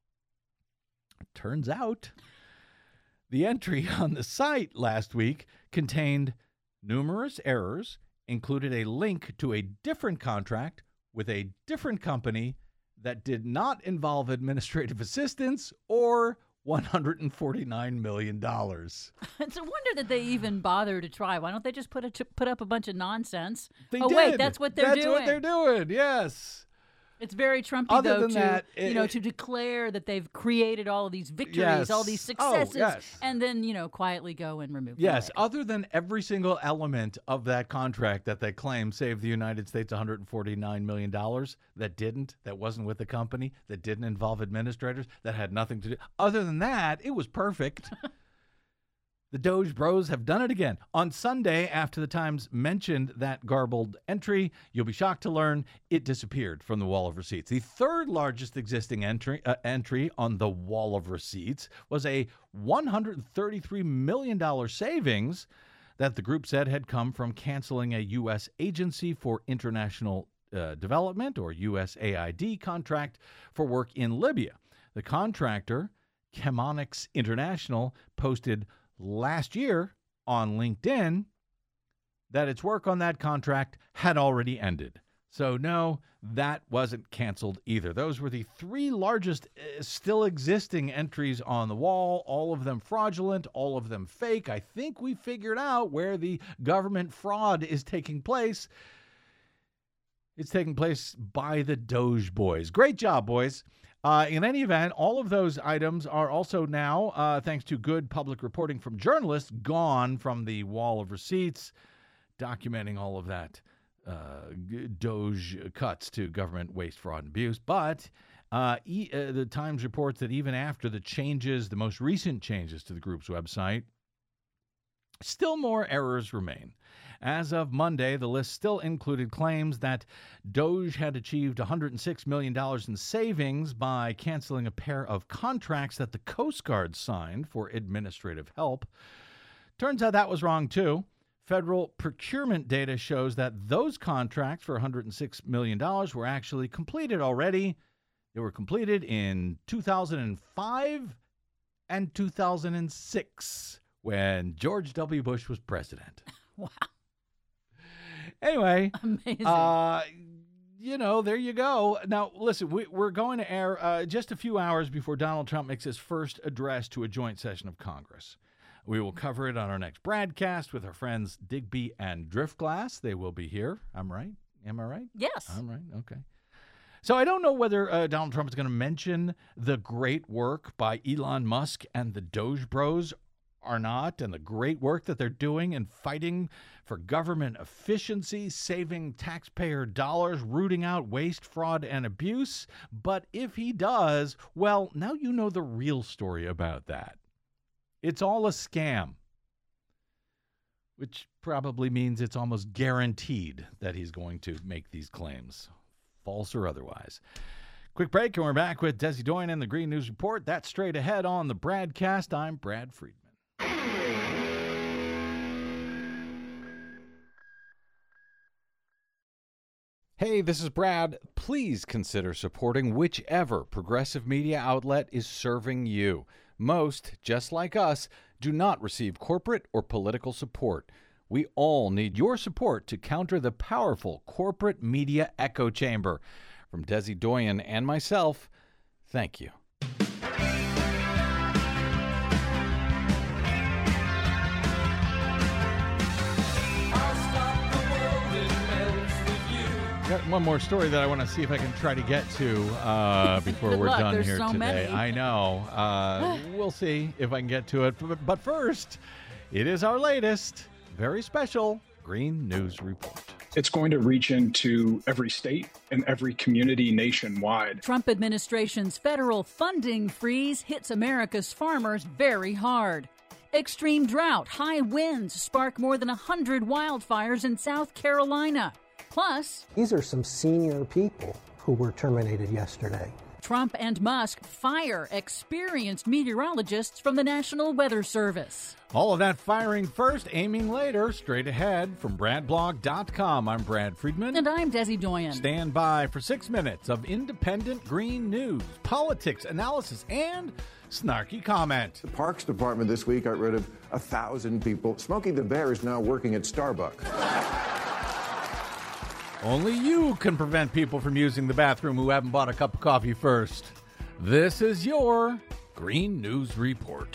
Turns out the entry on the site last week contained numerous errors, included a link to a different contract with a different company that did not involve administrative assistance or one hundred forty-nine million dollars. It's a wonder that they even bother to try. Why don't they just put a, put up a bunch of nonsense? They oh, did. wait, that's what they're that's doing. That's what they're doing, yes. It's very Trumpy, Other though, than to that, you it- know, to declare that they've created all of these victories, Yes. all these Oh, successes, yes. and then you know, quietly go and remove. them Yes, later. other than every single element of that contract that they claim saved the United States one hundred forty-nine million dollars, that didn't, that wasn't with the company, that didn't involve administrators, that had nothing to do. Other than that, it was perfect. The Doge Bros have done it again. On Sunday, after the Times mentioned that garbled entry, you'll be shocked to learn it disappeared from the wall of receipts. The third largest existing entry, uh, entry on the wall of receipts was a one hundred thirty-three million dollars savings that the group said had come from canceling a U S Agency for International uh, Development, or U S A I D, contract for work in Libya. The contractor, Chemonics International, posted last year on LinkedIn that its work on that contract had already ended. So no, that wasn't canceled either. Those were the three largest uh, still existing entries on the wall, all of them fraudulent, all of them fake. I think we figured out where the government fraud is taking place. It's taking place by the Doge boys. Great job, boys. Uh, in any event, all of those items are also now, uh, thanks to good public reporting from journalists, gone from the wall of receipts, documenting all of that uh, Doge cuts to government waste, fraud, and abuse. But uh, e- uh, the Times reports that even after the changes, the most recent changes to the group's website, still more errors remain. As of Monday, the list still included claims that Doge had achieved one hundred six million dollars in savings by canceling a pair of contracts that the Coast Guard signed for administrative help. Turns out that was wrong, too. Federal procurement data shows that those contracts for one hundred six million dollars were actually completed already. They were completed in two thousand five and two thousand six, when George W. Bush was president. Wow. Anyway, Amazing. uh, you know, there you go. Now, listen, we, we're going to air uh, just a few hours before Donald Trump makes his first address to a joint session of Congress. We will cover it on our next broadcast with our friends Digby and Driftglass. They will be here. I'm right. Am I right? Yes. I'm right. Okay. So I don't know whether uh, Donald Trump is going to mention the great work by Elon Musk and the Doge Bros or not, and the great work that they're doing in fighting for government efficiency, saving taxpayer dollars, rooting out waste, fraud, and abuse. But if he does, well, now you know the real story about that. It's all a scam, which probably means it's almost guaranteed that he's going to make these claims, false or otherwise. Quick break, and we're back with Desi Doyen and the Green News Report. That's straight ahead on the Bradcast. I'm Brad Friedman. Hey, this is Brad. Please consider supporting whichever progressive media outlet is serving you. Most, just like us, do not receive corporate or political support. We all need your support to counter the powerful corporate media echo chamber. From Desi Doyen and myself, thank you. Got one more story that I want to see if I can try to get to uh, before Good we're luck. done There's here so today. many. I know. Uh, we'll see if I can get to it. But, but first, it is our latest, very special Green News Report. It's going to reach into every state and every community nationwide. Trump administration's federal funding freeze hits America's farmers very hard. Extreme drought, high winds spark more than one hundred wildfires in South Carolina. Plus, these are some senior people who were terminated yesterday. Trump and Musk fire experienced meteorologists from the National Weather Service. All of that firing first, aiming later, straight ahead from brad blog dot com. I'm Brad Friedman. And I'm Desi Doyen. Stand by for six minutes of independent green news, politics, analysis, and snarky comment. The Parks Department this week got rid of a thousand people. Smokey the Bear is now working at Starbucks. Only you can prevent people from using the bathroom who haven't bought a cup of coffee first. This is your Green News Report.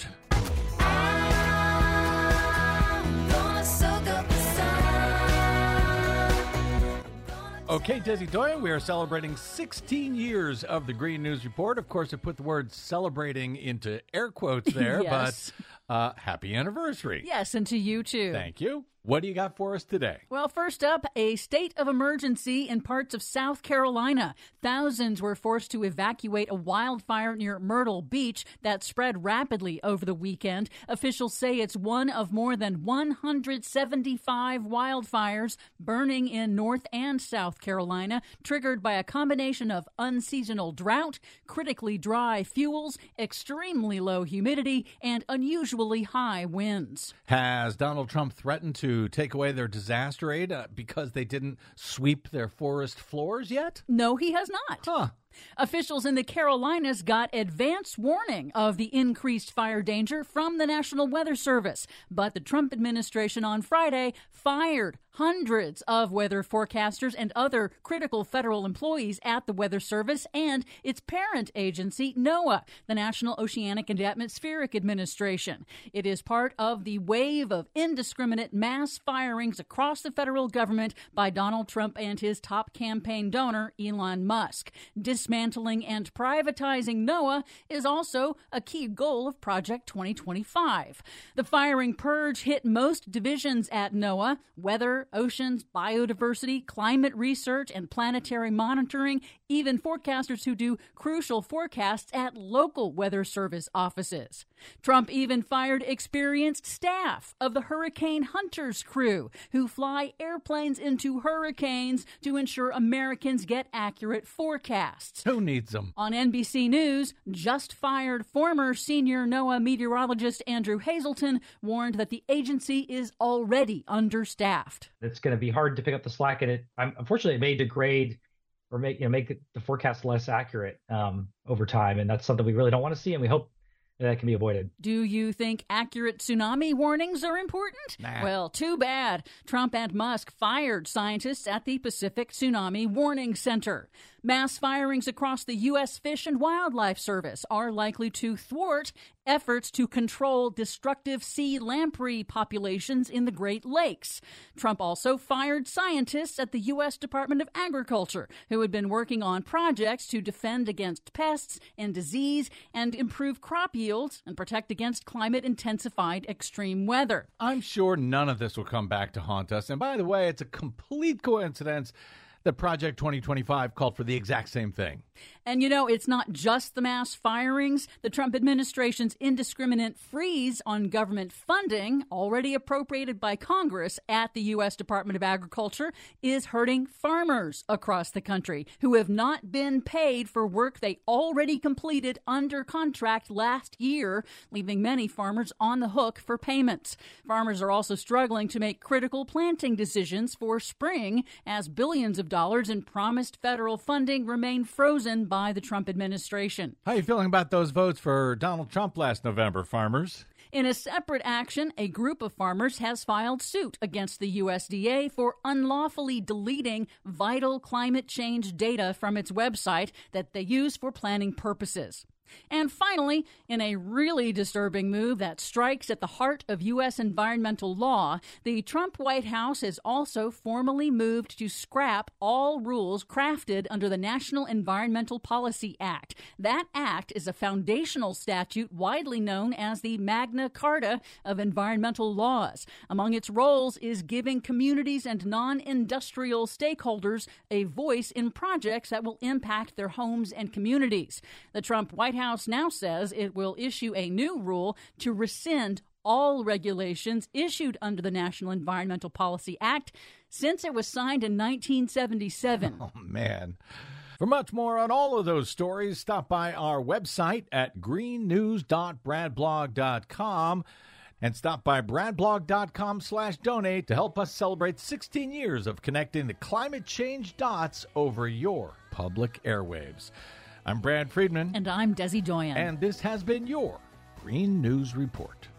Okay, Desi Doyen, we are celebrating sixteen years of the Green News Report. Of course, I put the word celebrating into air quotes there, Yes. but uh, happy anniversary. Yes, and to you too. Thank you. What do you got for us today? Well, first up, a state of emergency in parts of South Carolina. Thousands were forced to evacuate a wildfire near Myrtle Beach that spread rapidly over the weekend. Officials say it's one of more than one hundred seventy-five wildfires burning in North and South Carolina, triggered by a combination of unseasonal drought, critically dry fuels, extremely low humidity, and unusually high winds. Has Donald Trump threatened to take away their disaster aid uh, because they didn't sweep their forest floors yet? No, he has not. Huh. Officials in the Carolinas got advance warning of the increased fire danger from the National Weather Service. But the Trump administration on Friday fired hundreds of weather forecasters and other critical federal employees at the Weather Service and its parent agency, NOAA, the National Oceanic and Atmospheric Administration. It is part of the wave of indiscriminate mass firings across the federal government by Donald Trump and his top campaign donor, Elon Musk. Dismantling and privatizing NOAA is also a key goal of Project twenty twenty-five. The firing purge hit most divisions at NOAA: weather, oceans, biodiversity, climate research, and planetary monitoring, even forecasters who do crucial forecasts at local Weather Service offices. Trump even fired experienced staff of the Hurricane Hunters crew, who fly airplanes into hurricanes to ensure Americans get accurate forecasts. Who needs them? On N B C News, just fired former senior NOAA meteorologist Andrew Hazelton warned that the agency is already understaffed. It's going to be hard to pick up the slack, and it um, unfortunately it may degrade or make you know make the forecast less accurate um, over time, and that's something we really don't want to see, and we hope that can be avoided. Do you think accurate tsunami warnings are important? Nah. Well, too bad. Trump and Musk fired scientists at the Pacific Tsunami Warning Center. Mass firings across the U S Fish and Wildlife Service are likely to thwart efforts to control destructive sea lamprey populations in the Great Lakes. Trump also fired scientists at the U S Department of Agriculture who had been working on projects to defend against pests and disease and improve crop yields and protect against climate-intensified extreme weather. I'm sure none of this will come back to haunt us. And by the way, it's a complete coincidence that Project twenty twenty-five called for the exact same thing. And, you know, it's not just the mass firings. The Trump administration's indiscriminate freeze on government funding, already appropriated by Congress at the U S Department of Agriculture, is hurting farmers across the country who have not been paid for work they already completed under contract last year, leaving many farmers on the hook for payments. Farmers are also struggling to make critical planting decisions for spring as billions of dollars in promised federal funding remain frozen by the Trump administration. How are you feeling about those votes for Donald Trump last November, farmers? In a separate action, a group of farmers has filed suit against the U S D A for unlawfully deleting vital climate change data from its website that they use for planning purposes. And finally, in a really disturbing move that strikes at the heart of U S environmental law, the Trump White House has also formally moved to scrap all rules crafted under the National Environmental Policy Act. That act is a foundational statute widely known as the Magna Carta of environmental laws. Among its roles is giving communities and non-industrial stakeholders a voice in projects that will impact their homes and communities. The Trump White House now says it will issue a new rule to rescind all regulations issued under the National Environmental Policy Act since it was signed in nineteen seventy-seven. Oh, man. For much more on all of those stories, stop by our website at green news dot brad blog dot com and stop by bradblog.com slash donate to help us celebrate sixteen years of connecting the climate change dots over your public airwaves. I'm Brad Friedman. And I'm Desi Doyen. And this has been your Green News Report.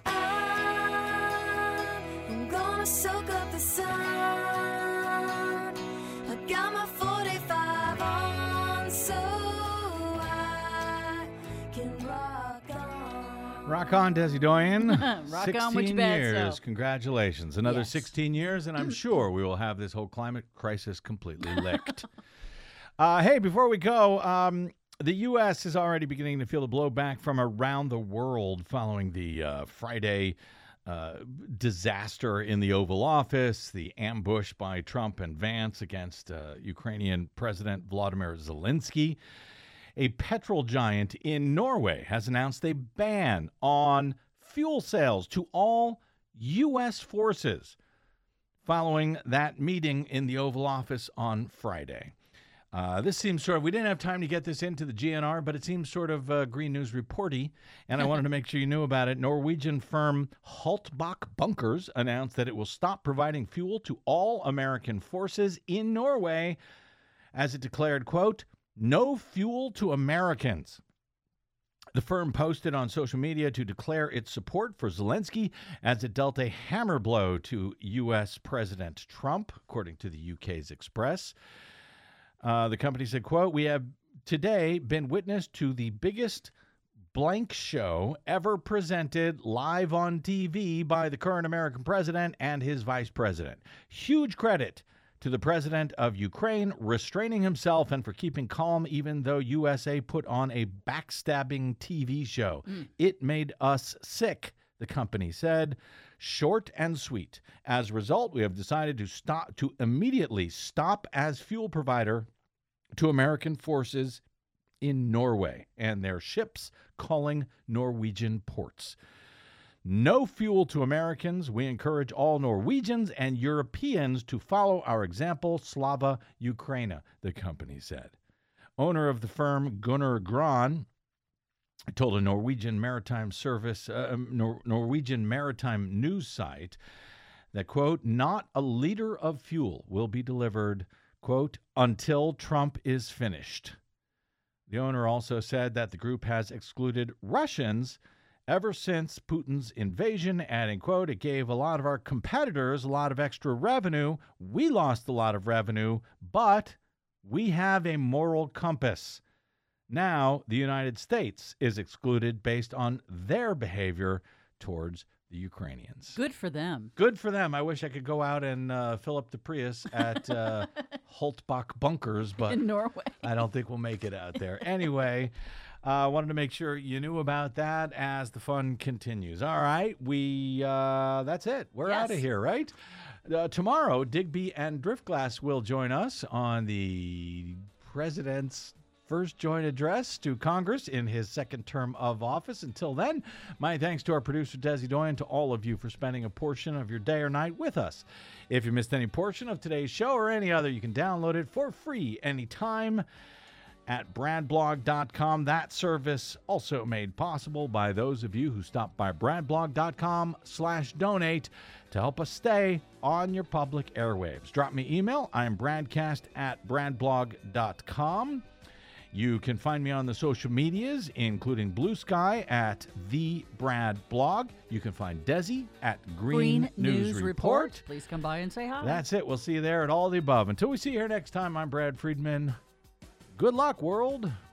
I'm gonna soak up the sun. I got my forty-five on so I can rock on. Rock on, Desi Doyen. Rock on with your bad years. self. Congratulations. Another Yes. sixteen years, and I'm sure we will have this whole climate crisis completely licked. uh, hey, before we go, um, the U S is already beginning to feel the blowback from around the world following the uh, Friday uh, disaster in the Oval Office, the ambush by Trump and Vance against uh, Ukrainian President Vladimir Zelensky. A petrol giant in Norway has announced a ban on fuel sales to all U S forces following that meeting in the Oval Office on Friday. Uh, this seems sort of, we didn't have time to get this into the G N R, but it seems sort of uh, Green News reporty, and I wanted to make sure you knew about it. Norwegian firm Haltbach Bunkers announced that it will stop providing fuel to all American forces in Norway, as it declared, quote, "No fuel to Americans." The firm posted on social media to declare its support for Zelensky as it dealt a hammer blow to U S President Trump, according to the U K's Express. Uh, the company said, quote, "We have today been witness to the biggest blank show ever presented live on T V by the current American president and his vice president. Huge credit to the president of Ukraine restraining himself and for keeping calm even though U S A put on a backstabbing T V show. Mm. It made us sick," the company said. "Short and sweet. As a result, we have decided to stop to immediately stop as fuel provider to American forces in Norway and their ships calling Norwegian ports. No fuel to Americans. We encourage all Norwegians and Europeans to follow our example. Slava Ukraina," the company said. Owner of the firm, Gunnar Gran, told a Norwegian maritime service, uh, Nor- Norwegian maritime news site that, quote, "Not a liter of fuel will be delivered, quote, until Trump is finished." The owner also said that the group has excluded Russians ever since Putin's invasion, adding, quote, "It gave a lot of our competitors a lot of extra revenue. We lost a lot of revenue, but we have a moral compass. Now the United States is excluded based on their behavior towards the Ukrainians." Good for them. Good for them. I wish I could go out and uh, fill up the Prius at uh, Haltbach Bunkers, but in Norway. I don't think we'll make it out there. Anyway, I uh, wanted to make sure you knew about that as the fun continues. All right, we uh, that's it. We're Yes. out of here, right? Uh, tomorrow, Digby and Driftglass will join us on the president's first joint address to Congress in his second term of office. Until then, my thanks to our producer, Desi Doyen, to all of you for spending a portion of your day or night with us. If you missed any portion of today's show or any other, you can download it for free anytime at brad blog dot com. That service also made possible by those of you who stopped by brad blog dot com slash donate to help us stay on your public airwaves. Drop me email. I'm bradcast at brad blog dot com. You can find me on the social medias, including Blue Sky at The Brad Blog. You can find Desi at Green, Green News, News Report. Report. Please come by and say hi. That's it. We'll see you there at all the above. Until we see you here next time, I'm Brad Friedman. Good luck, world.